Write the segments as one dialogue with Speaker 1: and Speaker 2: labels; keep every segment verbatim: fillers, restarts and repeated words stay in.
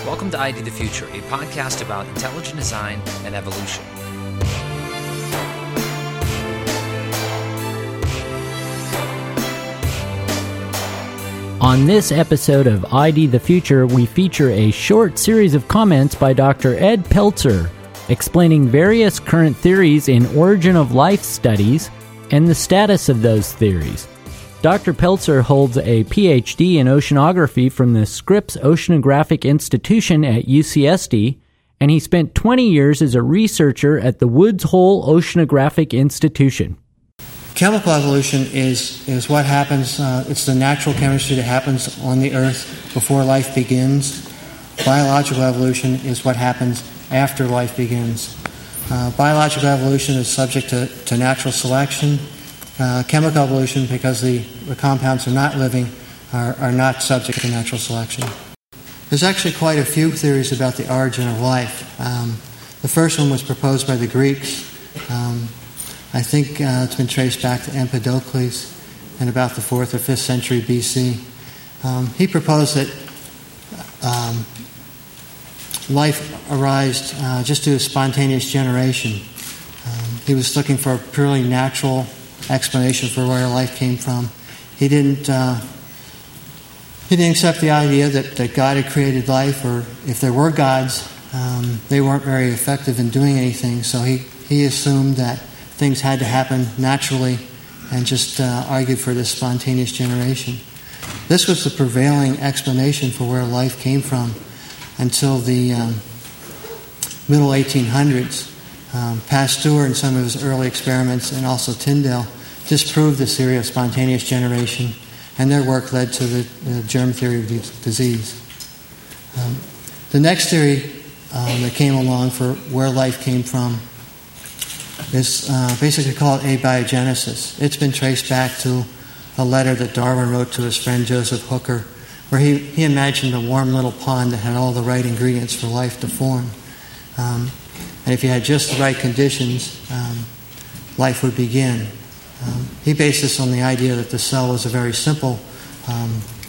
Speaker 1: Welcome to I D the Future, a podcast about intelligent design and evolution.
Speaker 2: On this episode of I D the Future, we feature a short series of comments by Doctor Ed Peltzer, explaining various current theories in origin of life studies and the status of those theories. Doctor Peltzer holds a P H D in oceanography from the Scripps Oceanographic Institution at U C S D, and he spent twenty years as a researcher at the Woods Hole Oceanographic Institution.
Speaker 3: Chemical evolution is, is what happens, uh, it's the natural chemistry that happens on the Earth before life begins. Biological evolution is what happens after life begins. Uh, biological evolution is subject to, to natural selection. Uh, chemical evolution, because the, the compounds are not living, are, are not subject to natural selection. There's actually quite a few theories about the origin of life. Um, the first one was proposed by the Greeks. Um, I think uh, it's been traced back to Empedocles in about the fourth or fifth century B C. Um, he proposed that um, life arose uh, just due to spontaneous generation. Um, he was looking for a purely natural explanation for where life came from. He didn't uh, he didn't accept the idea that, that God had created life, or if there were gods, um, they weren't very effective in doing anything. So he, he assumed that things had to happen naturally and just uh, argued for this spontaneous generation. This was the prevailing explanation for where life came from until the um, middle eighteen hundreds. Um, Pasteur in some of his early experiments, and also Tyndall, disproved the theory of spontaneous generation, and their work led to the, the germ theory of disease. Um, the next theory um, that came along for where life came from is uh, basically called abiogenesis. It's been traced back to a letter that Darwin wrote to his friend Joseph Hooker, where he, he imagined a warm little pond that had all the right ingredients for life to form. Um, And if you had just the right conditions, um, life would begin. Um, he based this on the idea that the cell was a very simple um,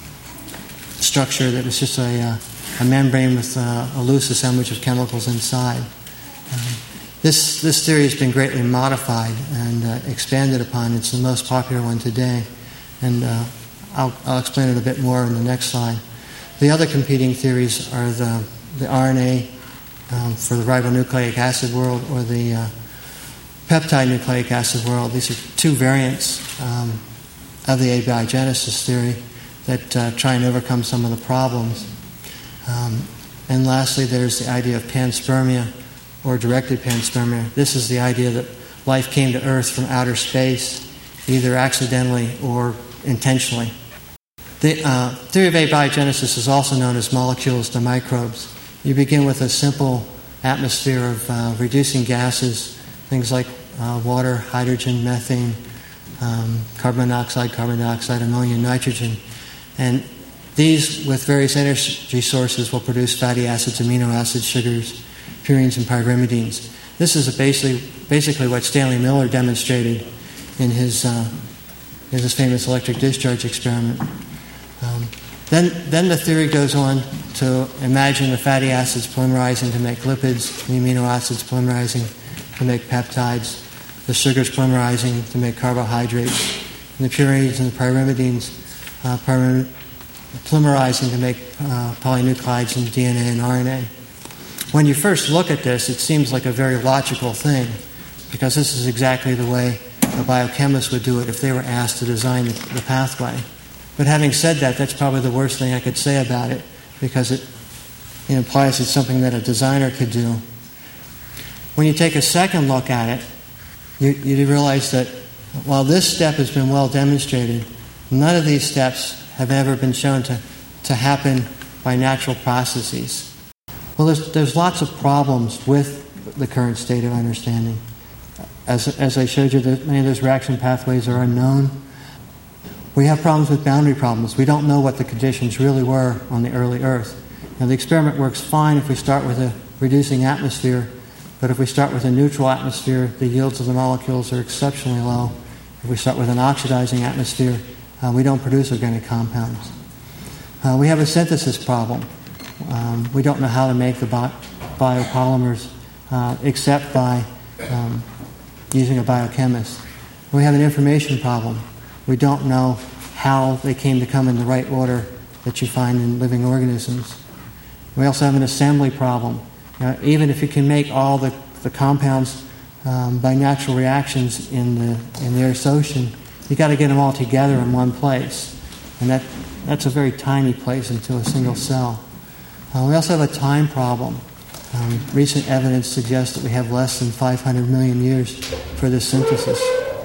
Speaker 3: structure, that was just a, uh, a membrane with uh, a loose assemblage of chemicals inside. Um, this, this theory has been greatly modified and uh, expanded upon. It's the most popular one today. And uh, I'll, I'll explain it a bit more in the next slide. The other competing theories are the, the R N A Um, for the ribonucleic acid world, or the uh, peptide nucleic acid world. These are two variants um, of the abiogenesis theory that uh, try and overcome some of the problems. Um, and lastly, there's the idea of panspermia, or directed panspermia. This is the idea that life came to Earth from outer space, either accidentally or intentionally. The uh, theory of abiogenesis is also known as molecules to microbes. You begin with a simple atmosphere of uh, reducing gases, things like uh, water, hydrogen, methane, um, carbon monoxide, carbon dioxide, ammonia, nitrogen. And these, with various energy sources, will produce fatty acids, amino acids, sugars, purines, and pyrimidines. This is basically, basically what Stanley Miller demonstrated in his, uh, in his famous electric discharge experiment. Um, Then, then the theory goes on to imagine the fatty acids polymerizing to make lipids, the amino acids polymerizing to make peptides, the sugars polymerizing to make carbohydrates, and the purines and the pyrimidines uh, polymerizing to make uh, polynucleotides in D N A and R N A. When you first look at this, it seems like a very logical thing, because this is exactly the way a biochemist would do it if they were asked to design the, the pathway. But having said that, that's probably the worst thing I could say about it, because it, it implies it's something that a designer could do. When you take a second look at it, you, you realize that while this step has been well demonstrated, none of these steps have ever been shown to, to happen by natural processes. Well, there's, there's lots of problems with the current state of understanding. As, as I showed you, many of those reaction pathways are unknown. We have problems with boundary problems. We don't know what the conditions really were on the early Earth. Now, the experiment works fine if we start with a reducing atmosphere, but if we start with a neutral atmosphere, the yields of the molecules are exceptionally low. If we start with an oxidizing atmosphere, uh, we don't produce organic compounds. Uh, we have a synthesis problem. Um, we don't know how to make the bi- biopolymers uh, except by um, using a biochemist. We have an information problem. We don't know how they came to come in the right order that you find in living organisms. We also have an assembly problem. You know, even if you can make all the, the compounds um, by natural reactions in the in the Earth's ocean, you got to get them all together in one place, and that that's a very tiny place into a single cell. Uh, we also have a time problem. Um, recent evidence suggests that we have less than five hundred million years for this synthesis.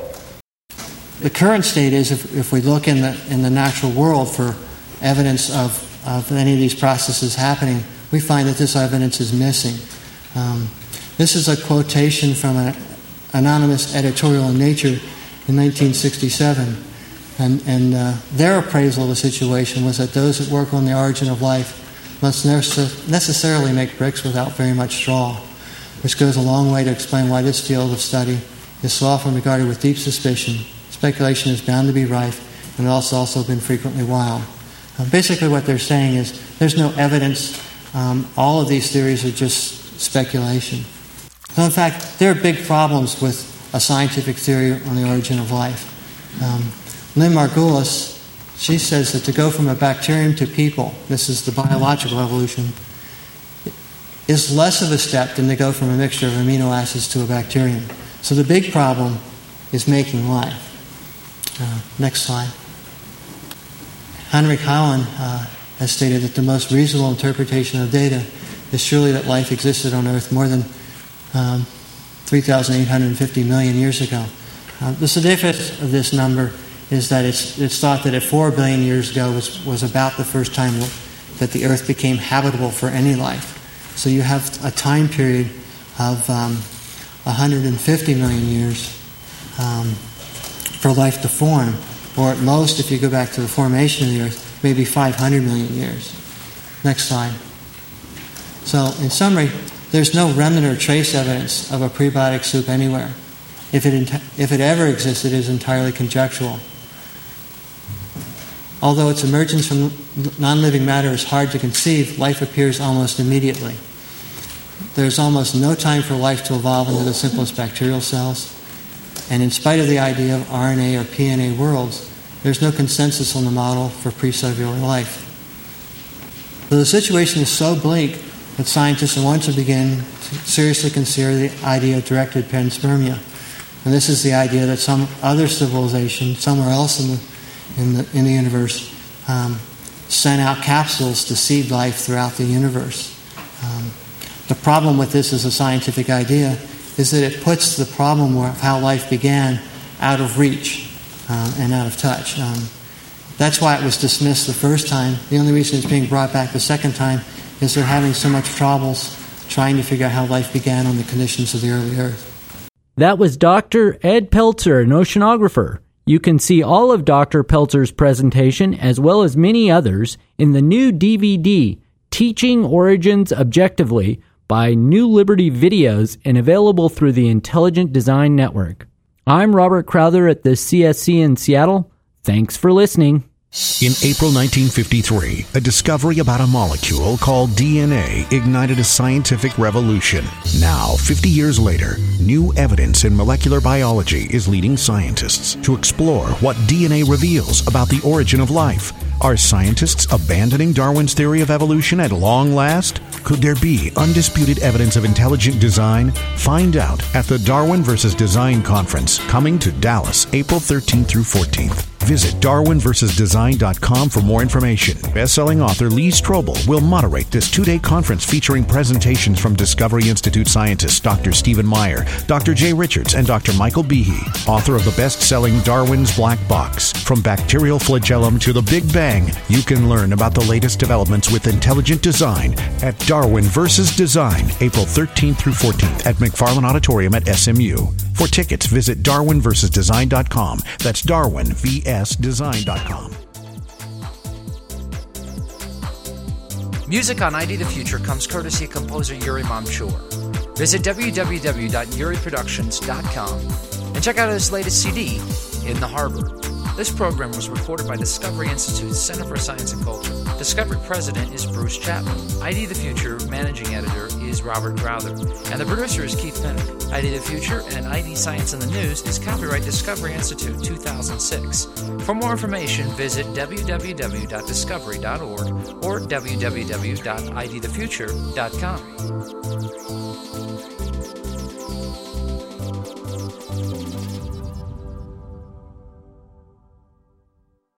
Speaker 3: The current state is, if, if we look in the in the natural world for evidence of, of any of these processes happening, we find that this evidence is missing. Um, this is a quotation from an anonymous editorial in Nature in nineteen sixty-seven, and, and uh, their appraisal of the situation was that those that work on the origin of life must necessarily make bricks without very much straw, which goes a long way to explain why this field of study is so often regarded with deep suspicion. Speculation is bound to be rife, and it's also been frequently wild. Uh, basically what they're saying is there's no evidence. Um, all of these theories are just speculation. So in fact, there are big problems with a scientific theory on the origin of life. Um, Lynn Margulis, she says that to go from a bacterium to people, this is the biological evolution, is less of a step than to go from a mixture of amino acids to a bacterium. So the big problem is making life. Uh, next slide. Heinrich Heinemann uh, has stated that the most reasonable interpretation of data is surely that life existed on Earth more than um, three thousand eight hundred fifty million years ago. Uh, the significance of this number is that it's, it's thought that at four billion years ago was, was about the first time that the Earth became habitable for any life. So you have a time period of um, one hundred fifty million years um, for life to form, or at most, if you go back to the formation of the Earth, maybe five hundred million years. Next slide. So, in summary, there's no remnant or trace evidence of a prebiotic soup anywhere. If it, if it ever existed, it is entirely conjectural. Although its emergence from non-living matter is hard to conceive, life appears almost immediately. There's almost no time for life to evolve into the simplest bacterial cells. And in spite of the idea of R N A or P N A worlds, there's no consensus on the model for pre-cellular life. So the situation is so bleak that scientists want to begin to seriously consider the idea of directed panspermia. And this is the idea that some other civilization, somewhere else in the in the, in the universe, um, sent out capsules to seed life throughout the universe. Um, the problem with this as a scientific idea is that it puts the problem of how life began out of reach um, and out of touch. Um, that's why it was dismissed the first time. The only reason it's being brought back the second time is they're having so much troubles trying to figure out how life began on the conditions of the early Earth.
Speaker 2: That was Doctor Ed Peltzer, an oceanographer. You can see all of Doctor Peltzer's presentation, as well as many others, in the new D V D, Teaching Origins Objectively, by New Liberty Videos, and available through the Intelligent Design Network. I'm Robert Crowther at the C S C in Seattle. Thanks for listening.
Speaker 4: In April nineteen fifty-three, a discovery about a molecule called D N A ignited a scientific revolution. Now, fifty years later, new evidence in molecular biology is leading scientists to explore what D N A reveals about the origin of life. Are scientists abandoning Darwin's theory of evolution at long last? Could there be undisputed evidence of intelligent design? Find out at the Darwin versus Design Conference, coming to Dallas, April thirteenth through fourteenth. Visit darwin versus design dot com for more information. Best-selling author Lee Strobel will moderate this two-day conference featuring presentations from Discovery Institute scientists Doctor Stephen Meyer, Doctor Jay Richards, and Doctor Michael Behe, author of the best-selling Darwin's Black Box. From bacterial flagellum to the Big Bang, you can learn about the latest developments with intelligent design at Darwin versus Design, April thirteenth through fourteenth at McFarland Auditorium at S M U. For tickets, visit darwin versus design dot com. That's Darwin V S design dot com.
Speaker 1: Music on I D the Future comes courtesy of composer Yuri Mamchur. Visit w w w dot yuri productions dot com and check out his latest C D, In the Harbor. This program was recorded by Discovery Institute's Center for Science and Culture. Discovery President is Bruce Chapman. I D The Future Managing Editor is Robert Crowther. And the producer is Keith Pinnock. I D The Future and I D Science in the News is copyright Discovery Institute two thousand six. For more information, visit w w w dot discovery dot org or w w w dot i d the future dot com.